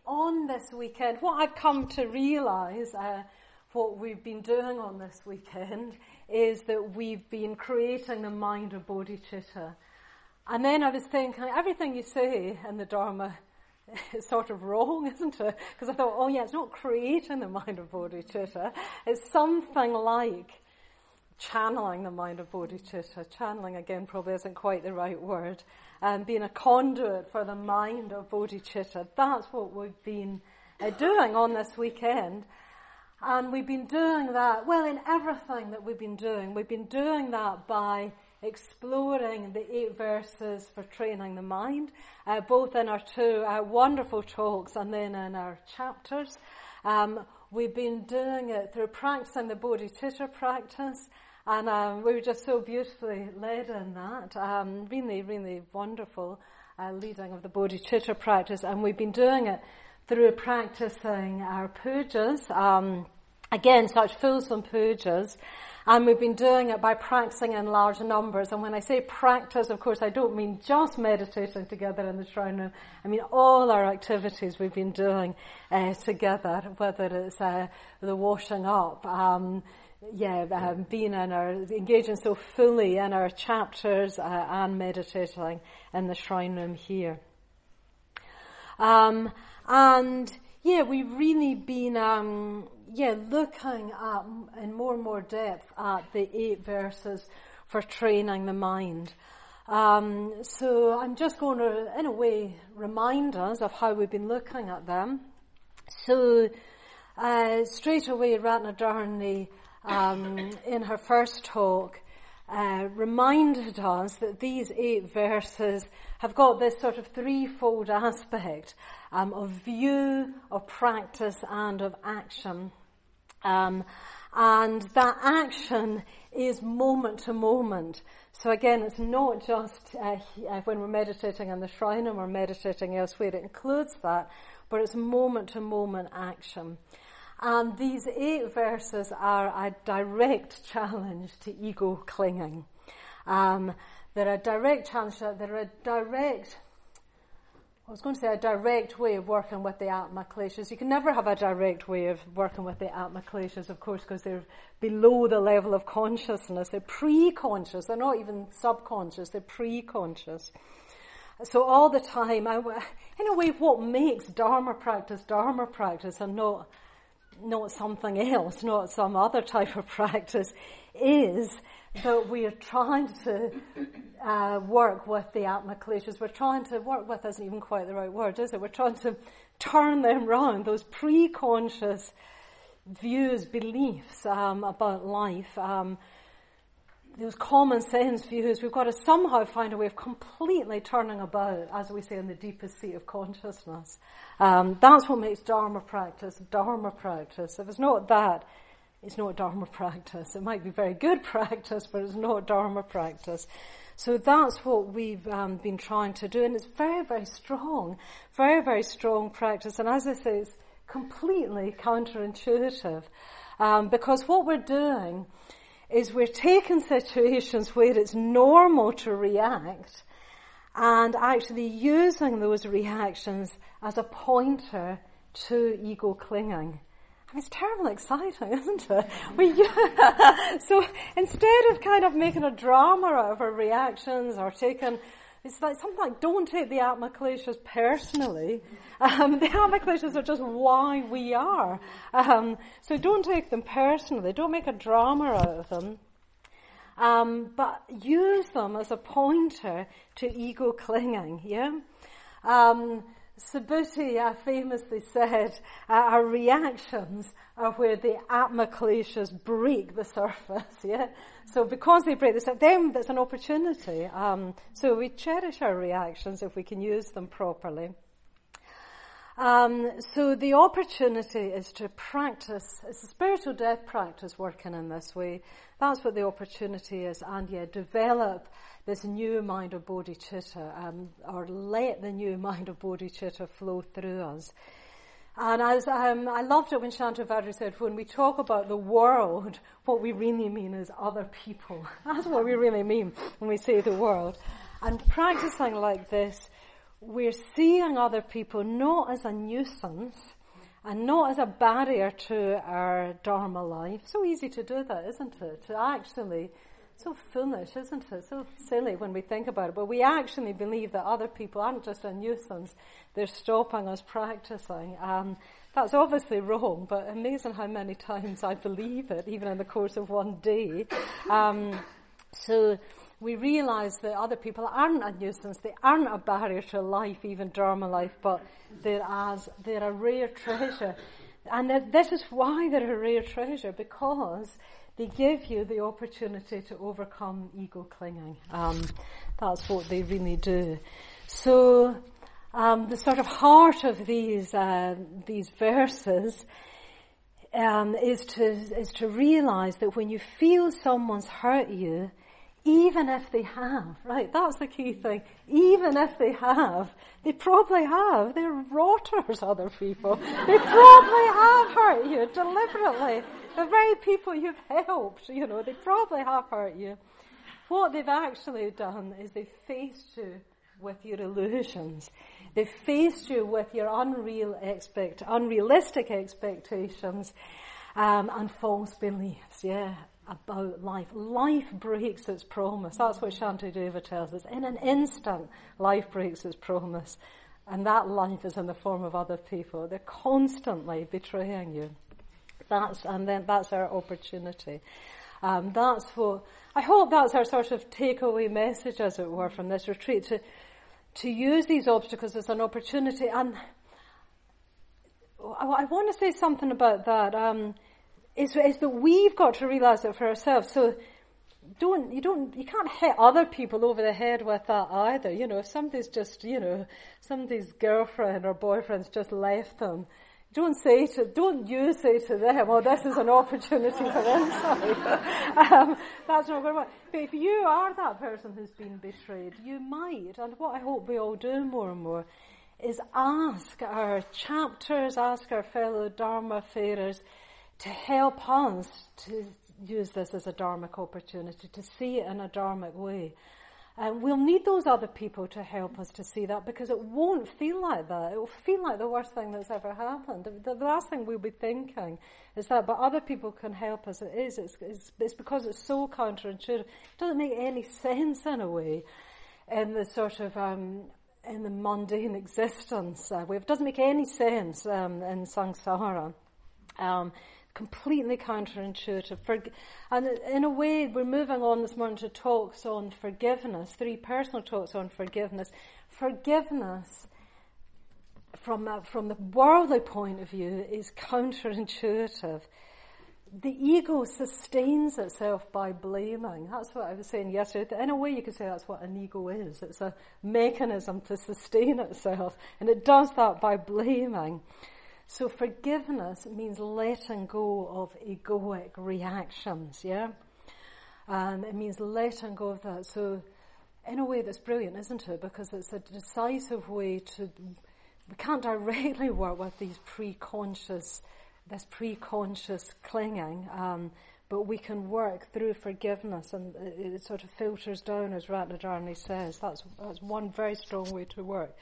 on this weekend, what I've come to realise, what we've been doing on this weekend, is that we've been creating the mind of bodhicitta. And then I was thinking, everything you say in the Dharma is sort of wrong, isn't it? Because I thought, it's not creating the mind of bodhicitta. It's something like channeling the mind of bodhicitta. Channeling, again, probably isn't quite the right word. Being a conduit for the mind of bodhicitta. That's what we've been doing on this weekend. And we've been doing that, in everything that we've been doing that by exploring the 8 verses for training the mind, both in our 2 wonderful talks and then in our chapters. We've been doing it through practicing the bodhicitta practice, and we were just so beautifully led in that. Really, really wonderful leading of the bodhicitta practice, and we've been doing it through practicing our pujas, again, such fulsome pujas. And we've been doing it by practicing in large numbers. And when I say practice, of course, I don't mean just meditating together in the shrine room. I mean all our activities we've been doing together, whether it's the washing up, being engaging so fully in our chapters and meditating in the shrine room here. We've really been looking at in more and more depth at the 8 verses for training the mind. So I'm just going to, in a way, remind us of how we've been looking at them. So straight away, Ratnadharani, in her first talk, reminded us that these 8 verses have got this sort of threefold aspect of view, of practice, and of action. And that action is moment to moment. So again, it's not just when we're meditating in the shrine and we're meditating elsewhere. It includes that, but it's moment to moment action. And these 8 verses are a direct challenge to ego clinging. They're a direct challenge. They're a direct way of working with the Atma Kleshas. You can never have a direct way of working with the Atma Kleshas, of course, because they're below the level of consciousness. They're pre-conscious. They're not even subconscious. They're pre-conscious. So all the time, in a way, what makes Dharma practice and not something else, not some other type of practice, is that we are trying to work with the Atma Kleshas. We're trying to work with, isn't even quite the right word, is it? We're trying to turn them round, those pre-conscious views, beliefs about life, those common sense views. We've got to somehow find a way of completely turning about, as we say, in the deepest seat of consciousness. That's what makes Dharma practice. If it's not that, it's not Dharma practice. It might be very good practice, but it's not Dharma practice. So that's what we've been trying to do, and it's very, very strong practice. And as I say, it's completely counterintuitive, because what we're doing is we're taking situations where it's normal to react and actually using those reactions as a pointer to ego clinging. It's terribly exciting, isn't it? So instead of kind of making a drama out of our reactions or it's like something like, don't take the Atma Kleshas personally. The Atma Kleshas are just why we are. So don't take them personally. Don't make a drama out of them. But use them as a pointer to ego clinging, Subhuti famously said, our reactions are where the Atma Kleshas break the surface, So because they break the surface, then there's an opportunity. So we cherish our reactions if we can use them properly. So the opportunity is to practice, it's a spiritual death practice working in this way. That's what the opportunity is, and develop this new mind of bodhicitta, or let the new mind of bodhicitta flow through us. And as I loved it when Shantivadri said, when we talk about the world, what we really mean is other people. That's what we really mean when we say the world. And practicing like this, we're seeing other people not as a nuisance and not as a barrier to our Dharma life. So easy to do that, isn't it? To actually, so foolish, isn't it? So silly when we think about it. But we actually believe that other people aren't just a nuisance, they're stopping us practicing. That's obviously wrong, but amazing how many times I believe it, even in the course of one day. So we realise that other people aren't a nuisance, they aren't a barrier to life, even Dharma life, but they're a rare treasure. And this is why they're a rare treasure, because they give you the opportunity to overcome ego clinging. That's what they really do. So the sort of heart of these verses is to realise that when you feel someone's hurt you, even if they have, right, that's the key thing, even if they probably have, they're rotters, other people. They probably have hurt you deliberately. The very people you've helped, they probably have hurt you. What they've actually done is they've faced you with your illusions. They've faced you with your unrealistic expectations and false beliefs, about life. Life breaks its promise. That's what Shantideva tells us. In an instant, life breaks its promise. And that life is in the form of other people. They're constantly betraying you. That's our opportunity. I hope that's our sort of takeaway message, as it were, from this retreat, to use these obstacles as an opportunity. And I want to say something about that. Is that we've got to realise it for ourselves. So you can't hit other people over the head with that either. If somebody's just, somebody's girlfriend or boyfriend's just left them, don't you say to them, "Oh, this is an opportunity for insight." That's not going to work. But if you are that person who's been betrayed, you might, and what I hope we all do more and more, is ask our chapters, ask our fellow Dharma farers to help us to use this as a dharmic opportunity, to see it in a dharmic way. And we'll need those other people to help us to see that, because it won't feel like that. It will feel like the worst thing that's ever happened. The last thing we'll be thinking is that, but other people can help us. It's because it's so counterintuitive. It doesn't make any sense in a way in the sort of in the mundane existence. It doesn't make any sense in samsara. Completely counterintuitive. And in a way, we're moving on this morning to talks on forgiveness, 3 personal talks on forgiveness. Forgiveness, from the worldly point of view, is counterintuitive. The ego sustains itself by blaming. That's what I was saying yesterday. In a way, you could say that's what an ego is. It's a mechanism to sustain itself, and it does that by blaming. So forgiveness means letting go of egoic reactions, it means letting go of that. So in a way that's brilliant, isn't it? Because it's a decisive way we can't directly work with this pre-conscious clinging, but we can work through forgiveness, and it sort of filters down, as Ratnadharani says. That's one very strong way to work.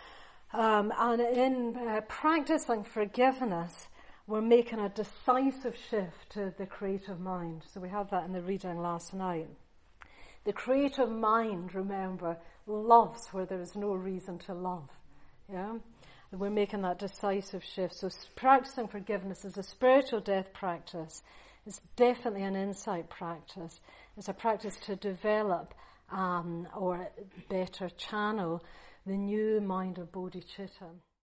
And in practicing forgiveness, we're making a decisive shift to the creative mind. So we had that in the reading last night. The creative mind, remember, loves where there is no reason to love. And we're making that decisive shift. So practicing forgiveness is a spiritual death practice. It's definitely an insight practice. It's a practice to develop or better channel the new mind of bodhicitta.